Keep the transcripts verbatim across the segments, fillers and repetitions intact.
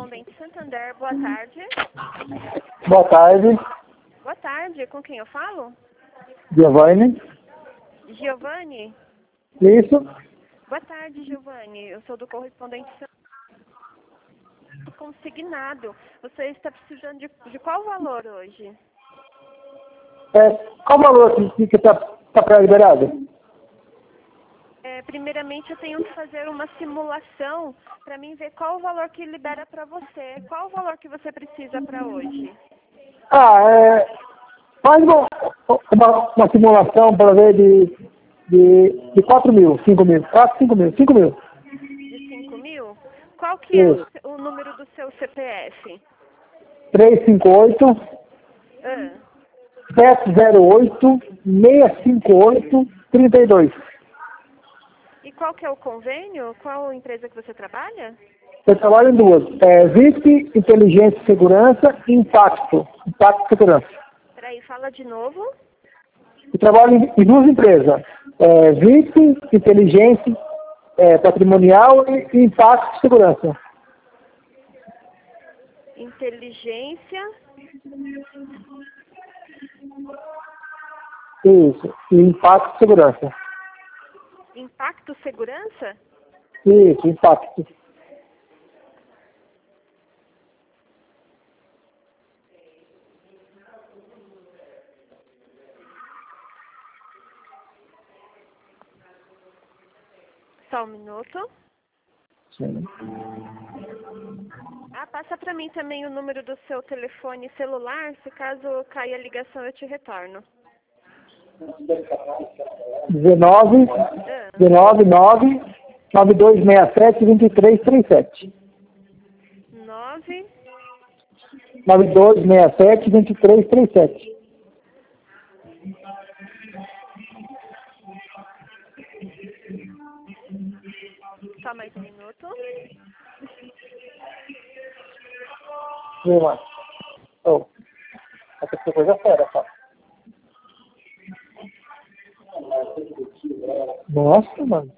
Correspondente Santander, boa tarde. Boa tarde, Boa tarde, com quem eu falo? Giovanni. Giovanni? Isso, Boa tarde, Giovanni. Eu sou do Correspondente Santander consignado. Você está precisando de, de qual valor hoje? é, qual o valor que está tá para liberado? É, primeiramente, eu tenho que fazer uma simulação para mim ver qual o valor que libera para você. Qual o valor que você precisa para hoje? Ah, é, faz uma, uma, uma simulação para ver de, de, de quatro mil, cinco mil, quatro, cinco mil, cinco mil. De cinco mil? Qual que é o, Isso, se- o número do seu C P F? trezentos e cinquenta e oito, Ah, setecentos e oito, seiscentos e cinquenta e oito, trinta e dois. e qual que é o convênio? Qual empresa que você trabalha? Eu trabalho em duas, é, V I P, Inteligência e Segurança e Impacto, Impacto e Segurança. Peraí, fala de novo. Eu trabalho em, em duas empresas, é, V I P, Inteligência é, Patrimonial e, e Impacto e Segurança. Inteligência. Isso, e Impacto e Segurança. Impacto Segurança? Isso, Impacto. Só um minuto. Sim. Ah, passa para mim também o número do seu telefone celular. Se caso cair a ligação, eu te retorno. dezenove, Ah, dezenove, nove, nove dois seis sete, dois três três sete. nove. nove dois seis sete, dois três três sete. Só mais um minuto. Viu, mano? Oh, essa coisa é fera, tá? Nossa, mano.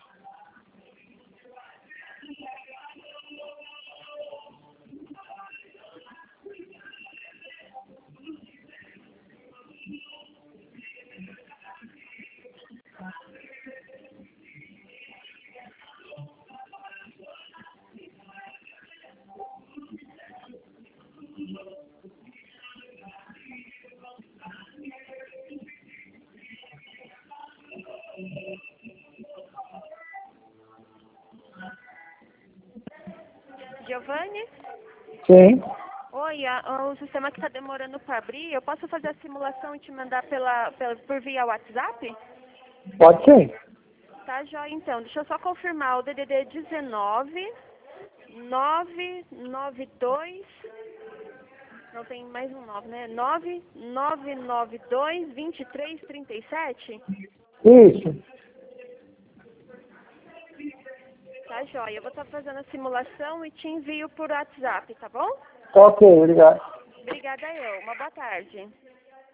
Giovanni? Sim, Oi, a- a- o sistema que está demorando para abrir, eu posso fazer a simulação e te mandar pela, pela, por via WhatsApp? pode ser. Tá, joia, então. Deixa eu só confirmar. O D D D dezenove, nove nove dois, não tem mais um nove, né? nove nove nove dois, vinte e três, trinta e sete? Isso. Tá, joia. Eu vou estar fazendo a simulação e te envio por WhatsApp, tá bom? Ok, obrigado. Obrigada eu. Uma boa tarde.